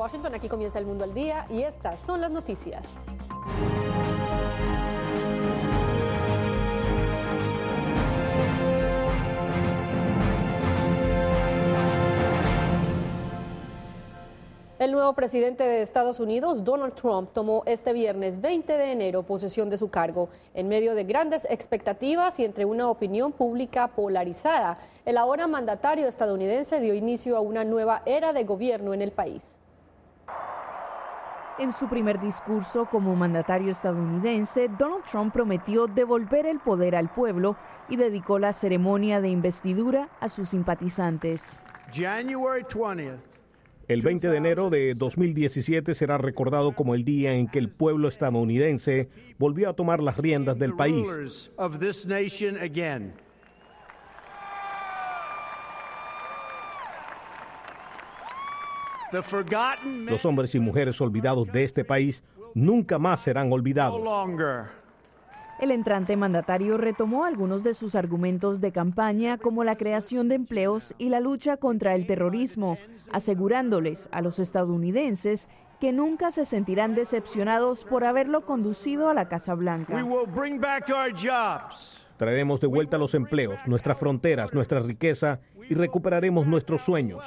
Washington, aquí comienza El Mundo al Día y estas son las noticias. El nuevo presidente de Estados Unidos, Donald Trump, tomó este viernes 20 de enero posesión de su cargo en medio de grandes expectativas y entre una opinión pública polarizada. El ahora mandatario estadounidense dio inicio a una nueva era de gobierno en el país. En su primer discurso como mandatario estadounidense, Donald Trump prometió devolver el poder al pueblo y dedicó la ceremonia de investidura a sus simpatizantes. El 20 de enero de 2017 será recordado como el día en que el pueblo estadounidense volvió a tomar las riendas del país. Los hombres y mujeres olvidados de este país nunca más serán olvidados. El entrante mandatario retomó algunos de sus argumentos de campaña, como la creación de empleos y la lucha contra el terrorismo, asegurándoles a los estadounidenses que nunca se sentirán decepcionados por haberlo conducido a la Casa Blanca. Traeremos de vuelta los empleos, nuestras fronteras, nuestra riqueza y recuperaremos nuestros sueños.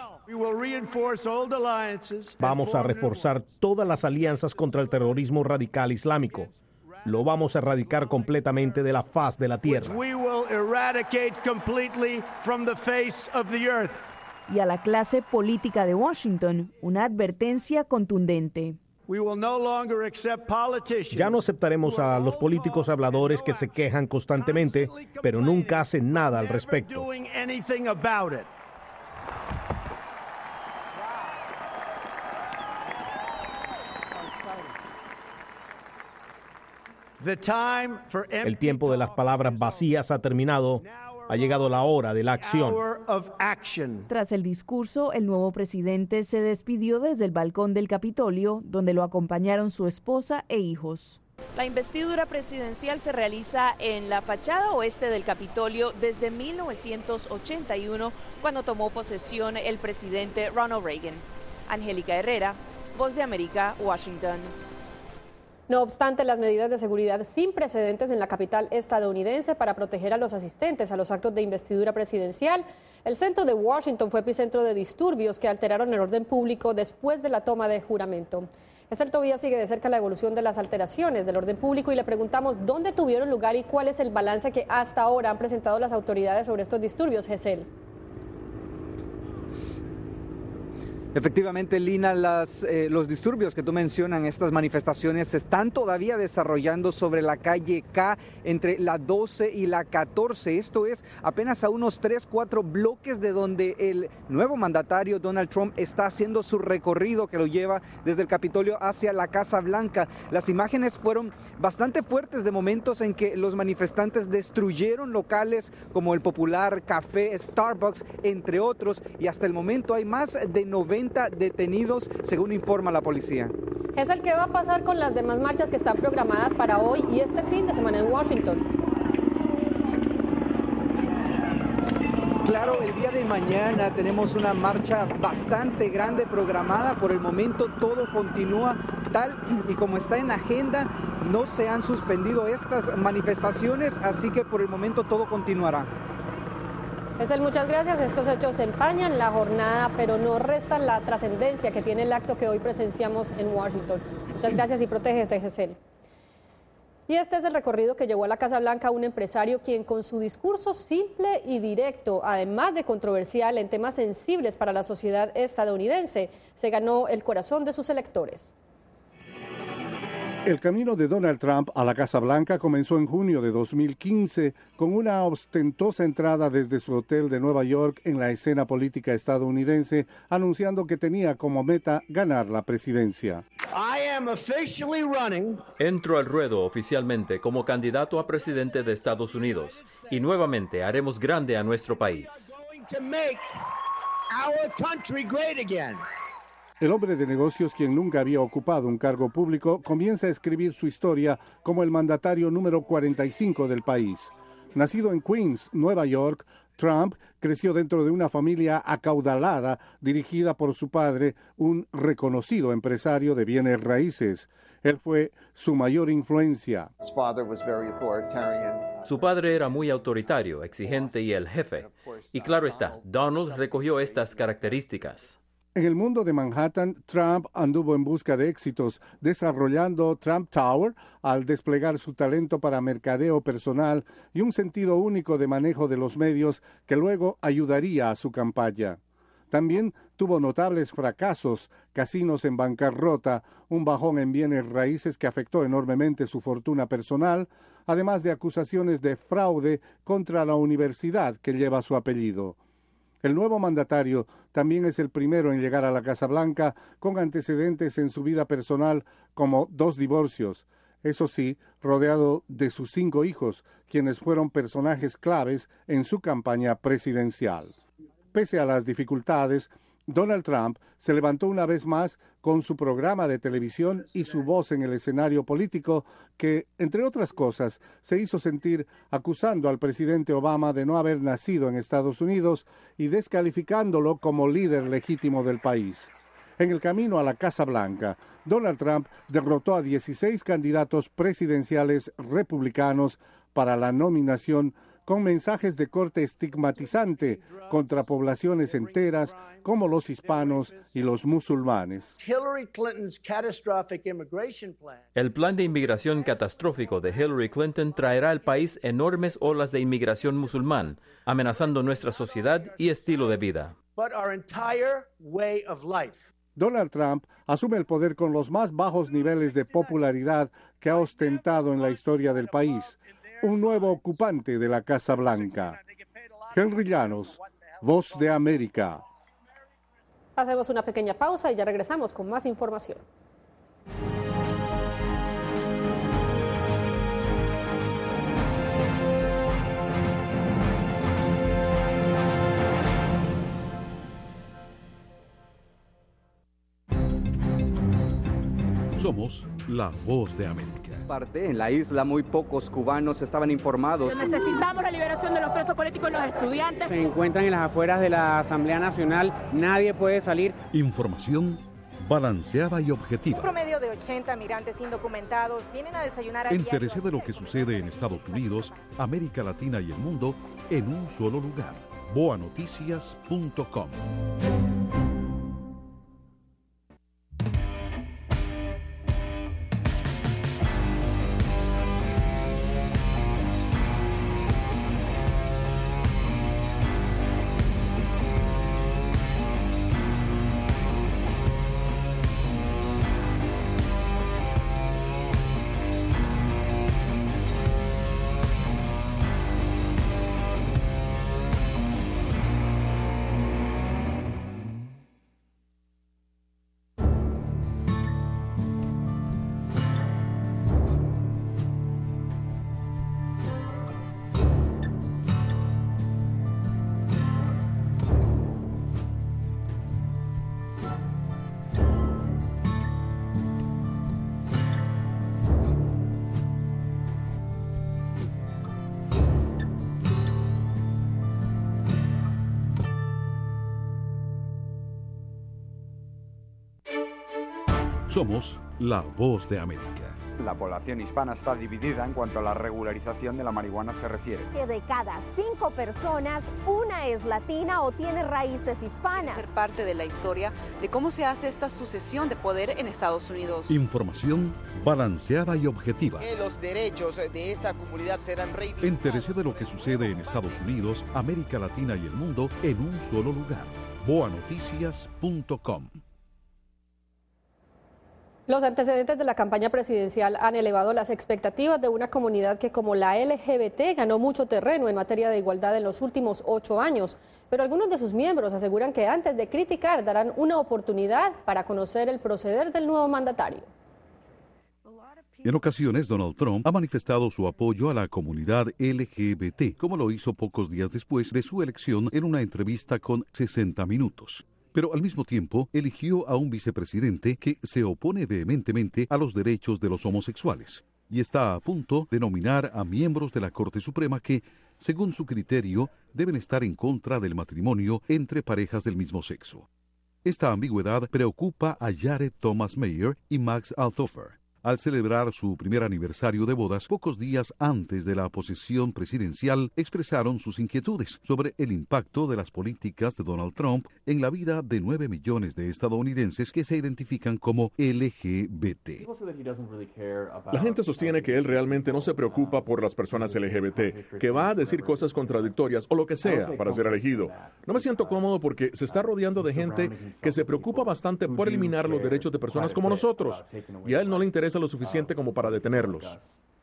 Vamos a reforzar todas las alianzas contra el terrorismo radical islámico. Lo vamos a erradicar completamente de la faz de la tierra. Y a la clase política de Washington, una advertencia contundente. Ya no aceptaremos a los políticos habladores que se quejan constantemente, pero nunca hacen nada al respecto. El tiempo de las palabras vacías ha terminado. Ha llegado la hora de la acción. Tras el discurso, el nuevo presidente se despidió desde el balcón del Capitolio, donde lo acompañaron su esposa e hijos. La investidura presidencial se realiza en la fachada oeste del Capitolio desde 1981, cuando tomó posesión el presidente Ronald Reagan. Angélica Herrera, Voz de América, Washington. No obstante, las medidas de seguridad sin precedentes en la capital estadounidense para proteger a los asistentes a los actos de investidura presidencial, el centro de Washington fue epicentro de disturbios que alteraron el orden público después de la toma de juramento. Estel Tobías sigue de cerca la evolución de las alteraciones del orden público y le preguntamos dónde tuvieron lugar y cuál es el balance que hasta ahora han presentado las autoridades sobre estos disturbios. Gesell. Efectivamente, Lina, los disturbios que tú mencionas, estas manifestaciones se están todavía desarrollando sobre la calle K entre la 12 y la 14. Esto es apenas a unos 3-4 bloques de donde el nuevo mandatario Donald Trump está haciendo su recorrido que lo lleva desde el Capitolio hacia la Casa Blanca. Las imágenes fueron bastante fuertes de momentos en que los manifestantes destruyeron locales como el popular café Starbucks, entre otros, y hasta el momento hay más de 90 detenidos, según informa la policía. Gesell, ¿qué va a pasar con las demás marchas que están programadas para hoy y este fin de semana en Washington? Claro, el día de mañana tenemos una marcha bastante grande programada. Por el momento todo continúa tal y como está en agenda. No se han suspendido estas manifestaciones, así que por el momento todo continuará. Gesell, muchas gracias. Estos hechos empañan la jornada, pero no restan la trascendencia que tiene el acto que hoy presenciamos en Washington. Muchas gracias y protégete, Gesell. Y este es el recorrido que llevó a la Casa Blanca un empresario quien con su discurso simple y directo, además de controversial en temas sensibles para la sociedad estadounidense, se ganó el corazón de sus electores. El camino de Donald Trump a la Casa Blanca comenzó en junio de 2015 con una ostentosa entrada desde su hotel de Nueva York en la escena política estadounidense, anunciando que tenía como meta ganar la presidencia. Entro al ruedo oficialmente como candidato a presidente de Estados Unidos y nuevamente haremos grande a nuestro país. El hombre de negocios, quien nunca había ocupado un cargo público, comienza a escribir su historia como el mandatario número 45 del país. Nacido en Queens, Nueva York, Trump creció dentro de una familia acaudalada dirigida por su padre, un reconocido empresario de bienes raíces. Él fue su mayor influencia. Su padre era muy autoritario, exigente y el jefe. Y claro está, Donald recogió estas características. En el mundo de Manhattan, Trump anduvo en busca de éxitos, desarrollando Trump Tower al desplegar su talento para mercadeo personal y un sentido único de manejo de los medios que luego ayudaría a su campaña. También tuvo notables fracasos, casinos en bancarrota, un bajón en bienes raíces que afectó enormemente su fortuna personal, además de acusaciones de fraude contra la universidad que lleva su apellido. El nuevo mandatario también es el primero en llegar a la Casa Blanca con antecedentes en su vida personal como 2 divorcios. Eso sí, rodeado de sus 5 hijos, quienes fueron personajes claves en su campaña presidencial. Pese a las dificultades, Donald Trump se levantó una vez más con su programa de televisión y su voz en el escenario político que, entre otras cosas, se hizo sentir acusando al presidente Obama de no haber nacido en Estados Unidos y descalificándolo como líder legítimo del país. En el camino a la Casa Blanca, Donald Trump derrotó a 16 candidatos presidenciales republicanos para la nominación con mensajes de corte estigmatizante contra poblaciones enteras como los hispanos y los musulmanes. El plan de inmigración catastrófico de Hillary Clinton traerá al país enormes olas de inmigración musulmán, amenazando nuestra sociedad y estilo de vida. Donald Trump asume el poder con los más bajos niveles de popularidad que ha ostentado en la historia del país. Un nuevo ocupante de la Casa Blanca. Henry Llanos, Voz de América. Hacemos una pequeña pausa y ya regresamos con más información. Somos la Voz de América. En la isla muy pocos cubanos estaban informados. Necesitamos la liberación de los presos políticos y los estudiantes. Se encuentran en las afueras de la Asamblea Nacional, nadie puede salir. Información balanceada y objetiva. Un promedio de 80 migrantes indocumentados vienen a desayunar. Entérese de lo que sucede en Estados Unidos, América Latina y el mundo en un solo lugar. boanoticias.com. Somos la Voz de América. La población hispana está dividida en cuanto a la regularización de la marihuana se refiere. Que de cada 5 personas, una es latina o tiene raíces hispanas. Ser parte de la historia de cómo se hace esta sucesión de poder en Estados Unidos. Información balanceada y objetiva. Que los derechos de esta comunidad serán reivindicados. Entérese de lo que sucede en Estados Unidos, América Latina y el mundo en un solo lugar. boanoticias.com. Los antecedentes de la campaña presidencial han elevado las expectativas de una comunidad que, como la LGBT, ganó mucho terreno en materia de igualdad en los últimos 8 años. Pero algunos de sus miembros aseguran que antes de criticar darán una oportunidad para conocer el proceder del nuevo mandatario. En ocasiones, Donald Trump ha manifestado su apoyo a la comunidad LGBT, como lo hizo pocos días después de su elección en una entrevista con 60 Minutos. Pero al mismo tiempo eligió a un vicepresidente que se opone vehementemente a los derechos de los homosexuales y está a punto de nominar a miembros de la Corte Suprema que según su criterio, deben estar en contra del matrimonio entre parejas del mismo sexo. Esta ambigüedad preocupa a Jared Thomas Mayer y Max Althofer. Al celebrar su primer aniversario de bodas, pocos días antes de la posesión presidencial, expresaron sus inquietudes sobre el impacto de las políticas de Donald Trump en la vida de 9 millones de estadounidenses que se identifican como LGBT. La gente sostiene que él realmente no se preocupa por las personas LGBT, que va a decir cosas contradictorias o lo que sea para ser elegido. No me siento cómodo porque se está rodeando de gente que se preocupa bastante por eliminar los derechos de personas como nosotros, y a él no le interesa lo suficiente como para detenerlos.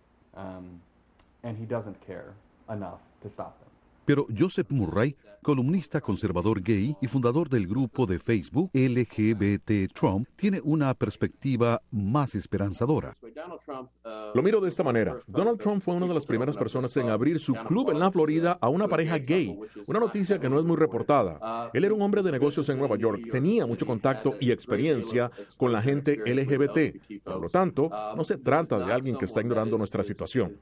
Pero Joseph Murray, columnista conservador gay y fundador del grupo de Facebook LGBT Trump, tiene una perspectiva más esperanzadora. Lo miro de esta manera. Donald Trump fue una de las primeras personas en abrir su club en la Florida a una pareja gay, una noticia que no es muy reportada. Él era un hombre de negocios en Nueva York, tenía mucho contacto y experiencia con la gente LGBT. Por lo tanto, no se trata de alguien que está ignorando nuestra situación.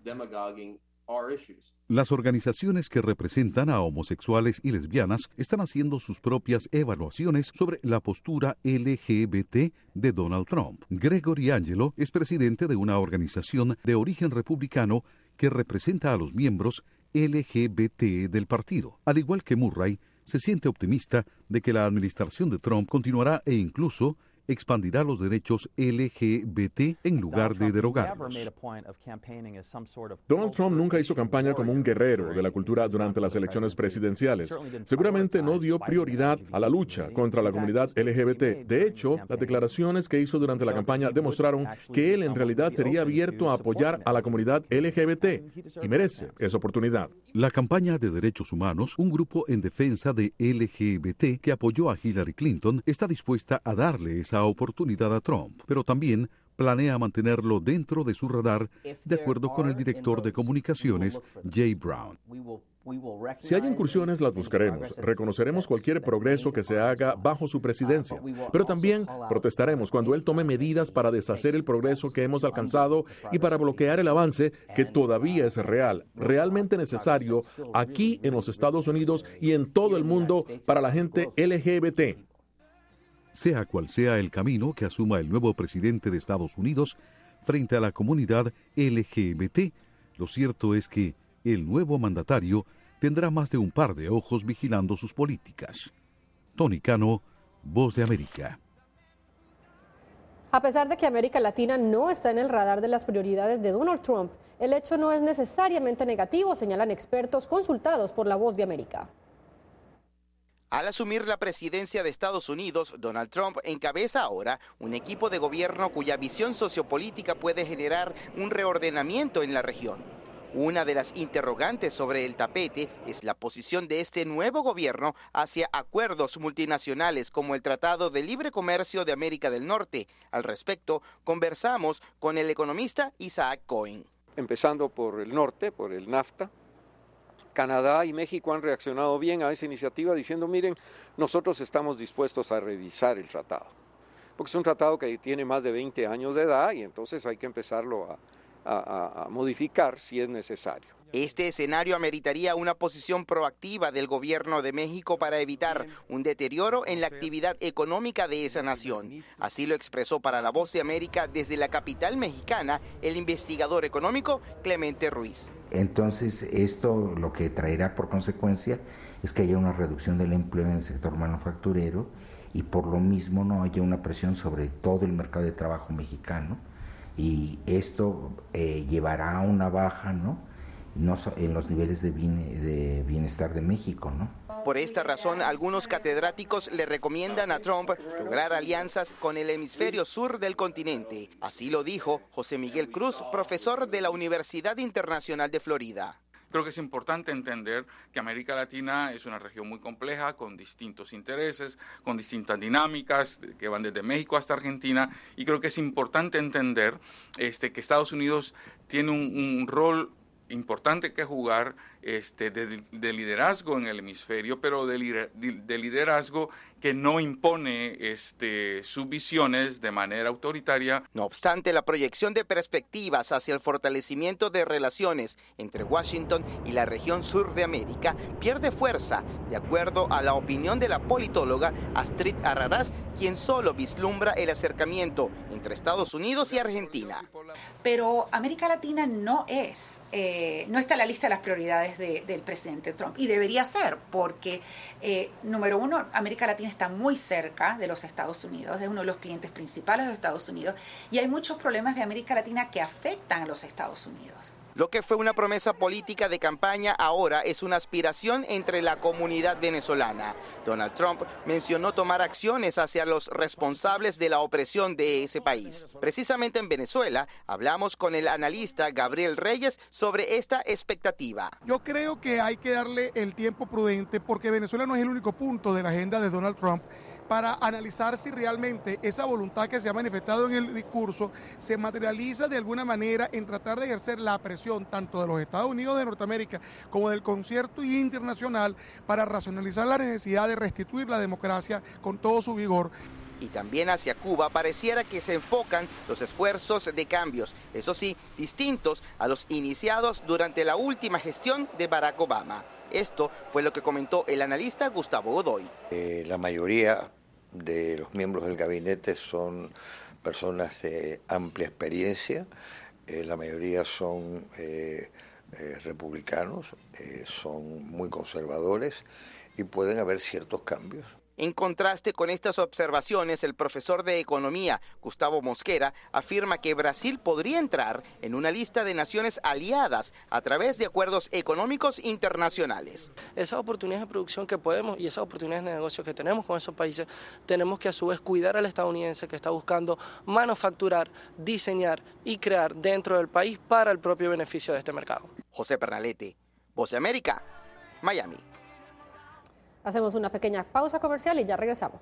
Las organizaciones que representan a homosexuales y lesbianas están haciendo sus propias evaluaciones sobre la postura LGBT de Donald Trump. Gregory Angelo es presidente de una organización de origen republicano que representa a los miembros LGBT del partido. Al igual que Murray, se siente optimista de que la administración de Trump continuará e incluso expandirá los derechos LGBT en lugar de derogarlos. Donald Trump nunca hizo campaña como un guerrero de la cultura durante las elecciones presidenciales. Seguramente no dio prioridad a la lucha contra la comunidad LGBT. De hecho, las declaraciones que hizo durante la campaña demostraron que él en realidad sería abierto a apoyar a la comunidad LGBT y merece esa oportunidad. La campaña de derechos humanos, un grupo en defensa de LGBT que apoyó a Hillary Clinton, está dispuesta a darle esa oportunidad a Trump, pero también planea mantenerlo dentro de su radar, de acuerdo con el director de comunicaciones, Jay Brown. Si hay incursiones, las buscaremos. Reconoceremos cualquier progreso que se haga bajo su presidencia, pero también protestaremos cuando él tome medidas para deshacer el progreso que hemos alcanzado y para bloquear el avance que todavía es real, realmente necesario aquí en los Estados Unidos y en todo el mundo para la gente LGBT. Sea cual sea el camino que asuma el nuevo presidente de Estados Unidos frente a la comunidad LGBT, lo cierto es que el nuevo mandatario tendrá más de un par de ojos vigilando sus políticas. Tony Cano, Voz de América. A pesar de que América Latina no está en el radar de las prioridades de Donald Trump, el hecho no es necesariamente negativo, señalan expertos consultados por La Voz de América. Al asumir la presidencia de Estados Unidos, Donald Trump encabeza ahora un equipo de gobierno cuya visión sociopolítica puede generar un reordenamiento en la región. Una de las interrogantes sobre el tapete es la posición de este nuevo gobierno hacia acuerdos multinacionales como el Tratado de Libre Comercio de América del Norte. Al respecto, conversamos con el economista Isaac Cohen. Empezando por el norte, por el NAFTA. Canadá y México han reaccionado bien a esa iniciativa diciendo, miren, nosotros estamos dispuestos a revisar el tratado, porque es un tratado que tiene más de 20 años de edad y entonces hay que empezarlo a modificar si es necesario. Este escenario ameritaría una posición proactiva del gobierno de México para evitar un deterioro en la actividad económica de esa nación. Así lo expresó para La Voz de América desde la capital mexicana el investigador económico Clemente Ruiz. Entonces, esto lo que traerá por consecuencia es que haya una reducción del empleo en el sector manufacturero y por lo mismo no haya una presión sobre todo el mercado de trabajo mexicano y esto llevará a una baja, en los niveles de bienestar de México, Por esta razón, algunos catedráticos le recomiendan a Trump lograr alianzas con el hemisferio sur del continente. Así lo dijo José Miguel Cruz, profesor de la Universidad Internacional de Florida. Creo que es importante entender que América Latina es una región muy compleja, con distintos intereses, con distintas dinámicas, que van desde México hasta Argentina, y creo que es importante entender que Estados Unidos tiene un rol importante que jugar de liderazgo en el hemisferio, pero de liderazgo que no impone sus visiones de manera autoritaria. No obstante, la proyección de perspectivas hacia el fortalecimiento de relaciones entre Washington y la región sur de América pierde fuerza, de acuerdo a la opinión de la politóloga Astrid Arrarás, quien solo vislumbra el acercamiento entre Estados Unidos y Argentina. Pero América Latina no está en la lista de las prioridades del presidente Trump, y debería ser, porque número uno, América Latina está muy cerca de los Estados Unidos, es uno de los clientes principales de los Estados Unidos, y hay muchos problemas de América Latina que afectan a los Estados Unidos. Lo que fue una promesa política de campaña ahora es una aspiración entre la comunidad venezolana. Donald Trump mencionó tomar acciones hacia los responsables de la opresión de ese país. Precisamente en Venezuela hablamos con el analista Gabriel Reyes sobre esta expectativa. Yo creo que hay que darle el tiempo prudente, porque Venezuela no es el único punto de la agenda de Donald Trump, para analizar si realmente esa voluntad que se ha manifestado en el discurso se materializa de alguna manera en tratar de ejercer la presión tanto de los Estados Unidos de Norteamérica como del concierto internacional para racionalizar la necesidad de restituir la democracia con todo su vigor. Y también hacia Cuba pareciera que se enfocan los esfuerzos de cambios, eso sí, distintos a los iniciados durante la última gestión de Barack Obama. Esto fue lo que comentó el analista Gustavo Godoy. La mayoría de los miembros del gabinete son personas de amplia experiencia, la mayoría son republicanos, son muy conservadores y pueden haber ciertos cambios. En contraste con estas observaciones, el profesor de Economía, Gustavo Mosquera, afirma que Brasil podría entrar en una lista de naciones aliadas a través de acuerdos económicos internacionales. Esas oportunidades de producción que podemos y esas oportunidades de negocio que tenemos con esos países, tenemos que a su vez cuidar al estadounidense que está buscando manufacturar, diseñar y crear dentro del país para el propio beneficio de este mercado. José Pernalete, Voz de América, Miami. Hacemos una pequeña pausa comercial y ya regresamos.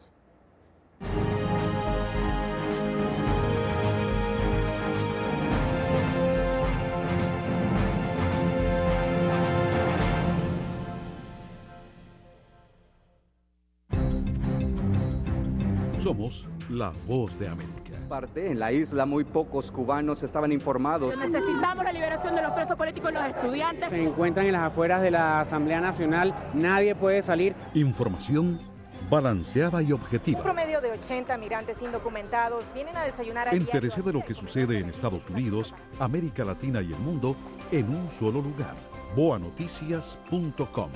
Somos la Voz de América. En la isla muy pocos cubanos estaban informados. Necesitamos la liberación de los presos políticos y los estudiantes. Se encuentran en las afueras de la Asamblea Nacional, nadie puede salir. Información balanceada y objetiva. Un promedio de 80 migrantes indocumentados vienen a desayunar a diario. Entérese de lo que sucede en Estados Unidos, América Latina y el mundo en un solo lugar. boanoticias.com.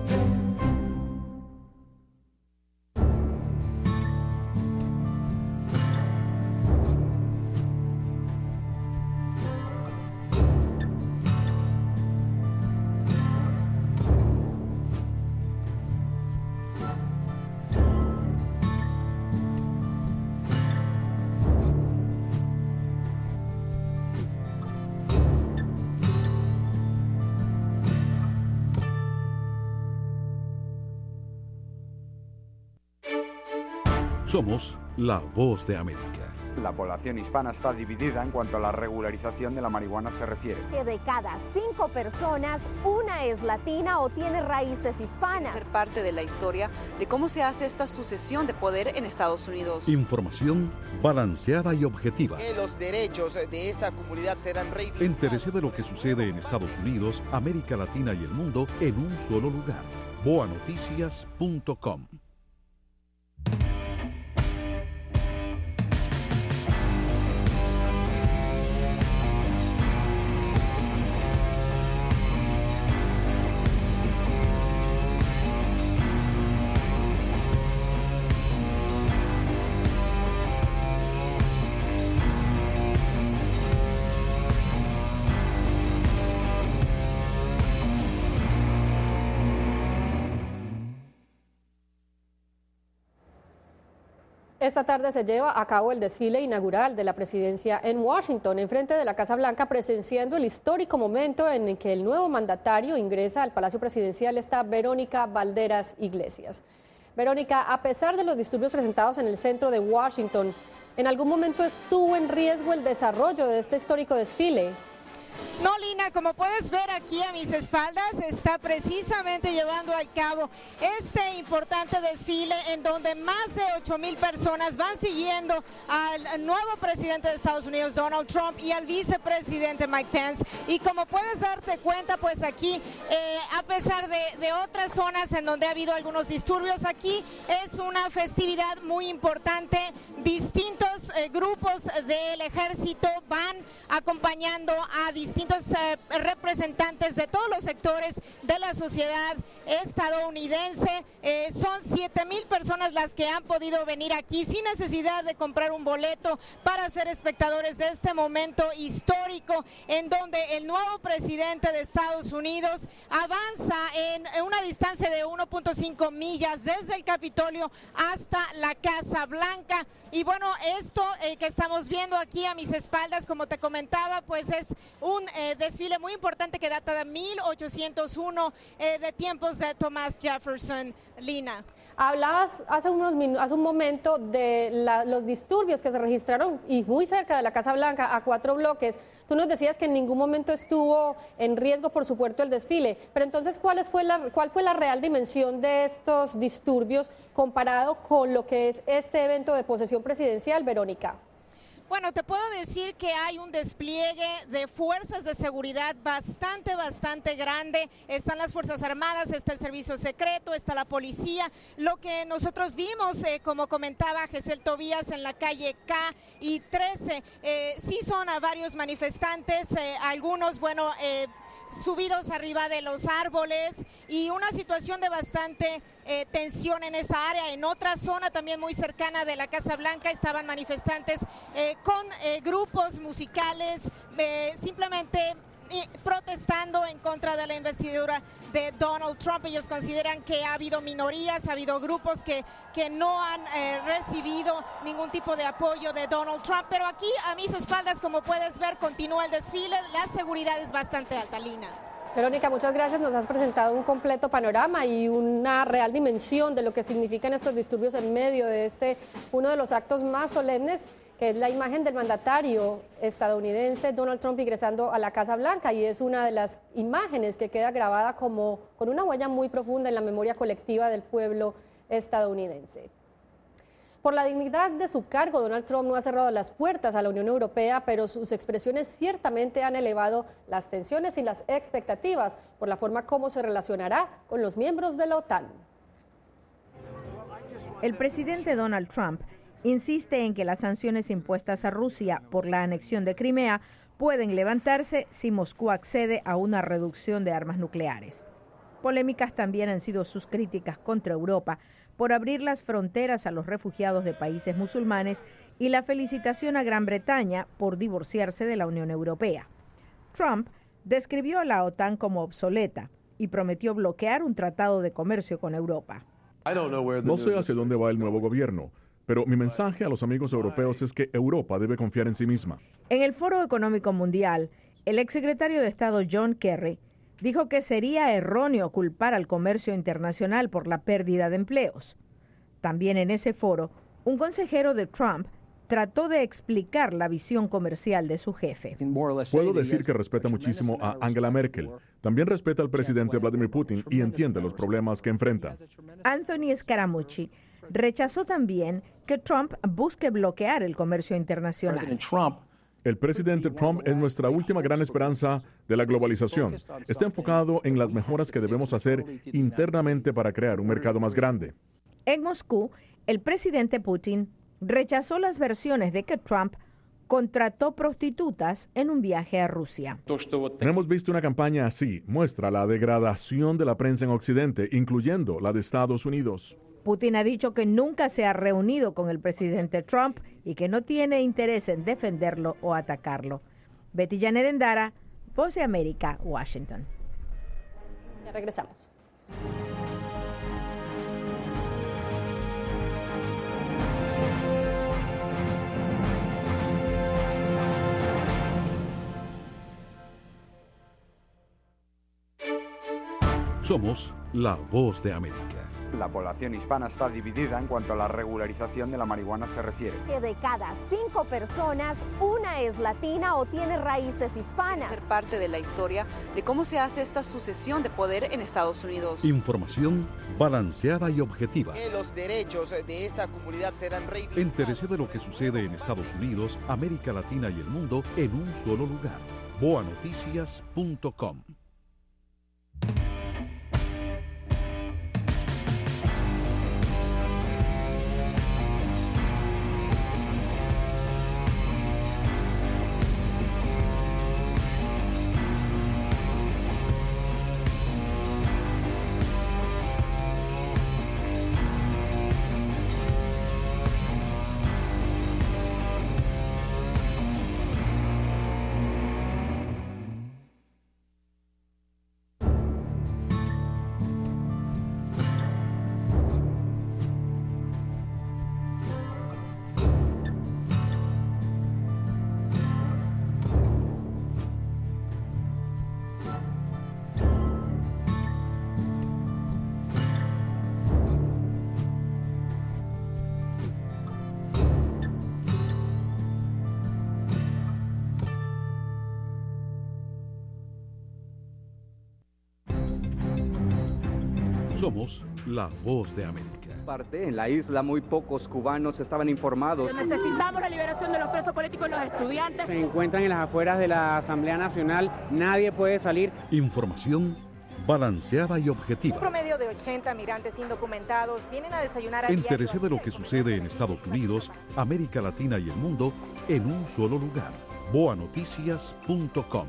Somos la Voz de América. La población hispana está dividida en cuanto a la regularización de la marihuana se refiere. Que de cada 5 personas, una es latina o tiene raíces hispanas. Ser parte de la historia de cómo se hace esta sucesión de poder en Estados Unidos. Información balanceada y objetiva. Que los derechos de esta comunidad serán reivindicados. Entérese de lo que sucede en Estados Unidos, América Latina y el mundo en un solo lugar. boanoticias.com. Esta tarde se lleva a cabo el desfile inaugural de la presidencia en Washington, enfrente de la Casa Blanca, presenciando el histórico momento en el que el nuevo mandatario ingresa al Palacio Presidencial. Está Verónica Valderas Iglesias. Verónica, a pesar de los disturbios presentados en el centro de Washington, ¿en algún momento estuvo en riesgo el desarrollo de este histórico desfile? No, Lina, como puedes ver aquí a mis espaldas, está precisamente llevando a cabo este importante desfile en donde más de 8,000 personas van siguiendo al nuevo presidente de Estados Unidos, Donald Trump, y al vicepresidente Mike Pence. Y como puedes darte cuenta, pues aquí, a pesar de otras zonas en donde ha habido algunos disturbios, aquí es una festividad muy importante. Distintos grupos del ejército van acompañando a distintos representantes de todos los sectores de la sociedad estadounidense. Son 7,000 personas las que han podido venir aquí sin necesidad de comprar un boleto para ser espectadores de este momento histórico en donde el nuevo presidente de Estados Unidos avanza en una distancia de 1.5 millas desde el Capitolio hasta la Casa Blanca. Y bueno, esto que estamos viendo aquí a mis espaldas, como te comentaba, pues es un desfile muy importante que data de 1801 de tiempos de Thomas Jefferson. Lina. Hablabas hace un momento de los disturbios que se registraron y muy cerca de la Casa Blanca, a 4 bloques. Tú nos decías que en ningún momento estuvo en riesgo, por supuesto, el desfile. Pero entonces, ¿cuál fue la real dimensión de estos disturbios comparado con lo que es este evento de posesión presidencial, Verónica? Bueno, te puedo decir que hay un despliegue de fuerzas de seguridad bastante grande. Están las Fuerzas Armadas, está el Servicio Secreto, está la policía. Lo que nosotros vimos, como comentaba Gesell Tobías, en la calle K y 13, sí son a varios manifestantes, algunos, bueno, subidos arriba de los árboles, y una situación de bastante tensión en esa área. En otra zona también muy cercana de la Casa Blanca estaban manifestantes con grupos musicales simplemente protestando en contra de la investidura de Donald Trump. Ellos consideran que ha habido minorías, ha habido grupos que no han recibido ningún tipo de apoyo de Donald Trump, pero aquí a mis espaldas, como puedes ver, continúa el desfile. La seguridad es bastante alta, Lina. Verónica, muchas gracias. Nos has presentado un completo panorama y una real dimensión de lo que significan estos disturbios en medio de uno de los actos más solemnes, que es la imagen del mandatario estadounidense Donald Trump ingresando a la Casa Blanca, y es una de las imágenes que queda grabada con una huella muy profunda en la memoria colectiva del pueblo estadounidense. Por la dignidad de su cargo, Donald Trump no ha cerrado las puertas a la Unión Europea, pero sus expresiones ciertamente han elevado las tensiones y las expectativas por la forma como se relacionará con los miembros de la OTAN. El presidente Donald Trump insiste en que las sanciones impuestas a Rusia por la anexión de Crimea pueden levantarse si Moscú accede a una reducción de armas nucleares. Polémicas también han sido sus críticas contra Europa por abrir las fronteras a los refugiados de países musulmanes y la felicitación a Gran Bretaña por divorciarse de la Unión Europea. Trump describió a la OTAN como obsoleta y prometió bloquear un tratado de comercio con Europa. No sé hacia dónde va el nuevo gobierno, pero mi mensaje a los amigos europeos es que Europa debe confiar en sí misma. En el Foro Económico Mundial, el exsecretario de Estado John Kerry dijo que sería erróneo culpar al comercio internacional por la pérdida de empleos. También en ese foro, un consejero de Trump trató de explicar la visión comercial de su jefe. Puedo decir que respeta muchísimo a Angela Merkel. También respeta al presidente Vladimir Putin y entiende los problemas que enfrenta. Anthony Scaramucci rechazó también que Trump busque bloquear el comercio internacional. El presidente Trump es nuestra última gran esperanza de la globalización. Está enfocado en las mejoras que debemos hacer internamente para crear un mercado más grande. En Moscú, el presidente Putin rechazó las versiones de que Trump contrató prostitutas en un viaje a Rusia. No hemos visto una campaña así. Muestra la degradación de la prensa en Occidente, incluyendo la de Estados Unidos. Putin ha dicho que nunca se ha reunido con el presidente Trump y que no tiene interés en defenderlo o atacarlo. Betty Janet Endara, Voz de América, Washington. Ya regresamos. Somos la voz de América. La población hispana está dividida en cuanto a la regularización de la marihuana se refiere. Que de cada 5 personas, una es latina o tiene raíces hispanas. Ser parte de la historia de cómo se hace esta sucesión de poder en Estados Unidos. Información balanceada y objetiva. Que los derechos de esta comunidad serán reivindicados. Entérese de lo que sucede en Estados Unidos, América Latina y el mundo en un solo lugar. boanoticias.com. Somos la voz de América. En la isla muy pocos cubanos estaban informados. Necesitamos la liberación de los presos políticos y los estudiantes. Se encuentran en las afueras de la Asamblea Nacional, nadie puede salir. Información balanceada y objetiva. Un promedio de 80 migrantes indocumentados vienen a desayunar a diario. Entérese de lo que sucede en Estados Unidos, América Latina y el mundo en un solo lugar. boanoticias.com.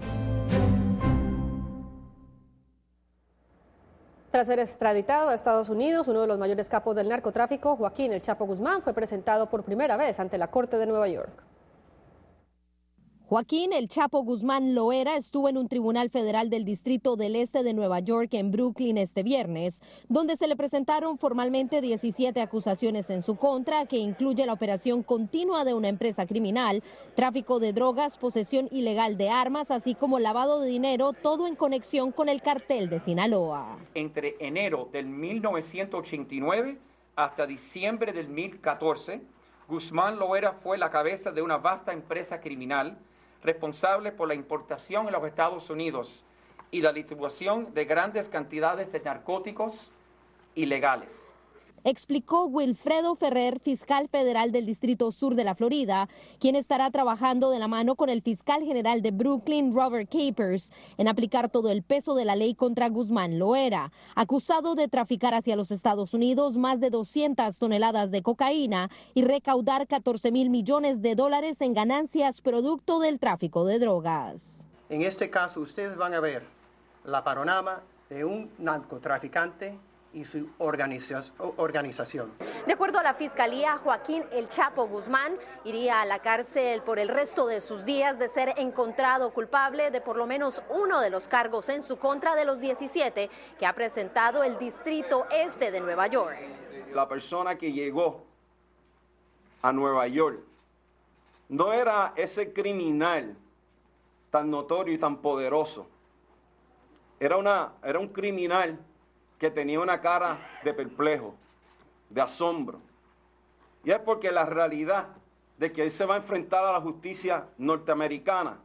Tras ser extraditado a Estados Unidos, uno de los mayores capos del narcotráfico, Joaquín El Chapo Guzmán, fue presentado por primera vez ante la Corte de Nueva York. Joaquín El Chapo Guzmán Loera estuvo en un tribunal federal del Distrito del Este de Nueva York en Brooklyn este viernes, donde se le presentaron formalmente 17 acusaciones en su contra, que incluye la operación continua de una empresa criminal, tráfico de drogas, posesión ilegal de armas, así como lavado de dinero, todo en conexión con el cartel de Sinaloa. Entre enero del 1989 hasta diciembre del 2014, Guzmán Loera fue la cabeza de una vasta empresa criminal responsable por la importación en los Estados Unidos y la distribución de grandes cantidades de narcóticos ilegales. Explicó Wilfredo Ferrer, fiscal federal del Distrito Sur de la Florida, quien estará trabajando de la mano con el fiscal general de Brooklyn, Robert Capers, en aplicar todo el peso de la ley contra Guzmán Loera, acusado de traficar hacia los Estados Unidos más de 200 toneladas de cocaína y recaudar 14,000 millones de dólares en ganancias producto del tráfico de drogas. En este caso, ustedes van a ver la panorama de un narcotraficante y su organización. De acuerdo a la Fiscalía, Joaquín El Chapo Guzmán iría a la cárcel por el resto de sus días de ser encontrado culpable de por lo menos uno de los cargos en su contra de los 17 que ha presentado el Distrito Este de Nueva York. La persona que llegó a Nueva York no era ese criminal tan notorio y tan poderoso. Era un criminal que tenía una cara de perplejo, de asombro. Y es porque la realidad de que él se va a enfrentar a la justicia norteamericana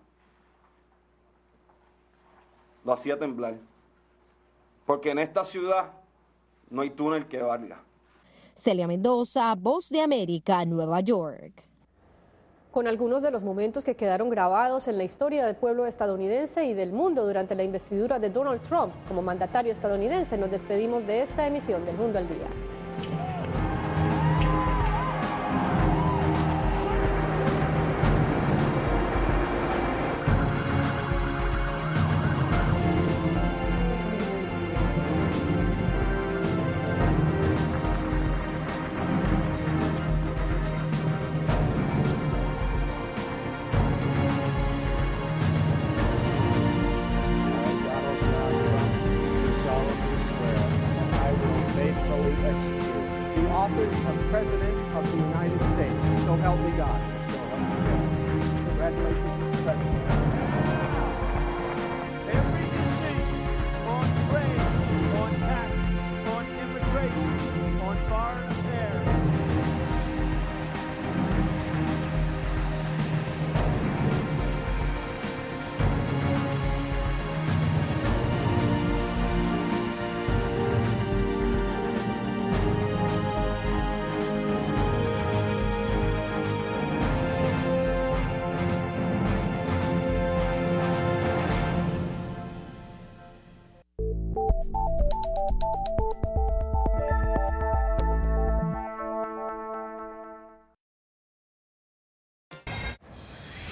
lo hacía temblar. Porque en esta ciudad no hay túnel que valga. Celia Mendoza, Voz de América, Nueva York. Con algunos de los momentos que quedaron grabados en la historia del pueblo estadounidense y del mundo durante la investidura de Donald Trump como mandatario estadounidense, nos despedimos de esta emisión del Mundo al Día. President of the United States. So help me God. Congratulations, President.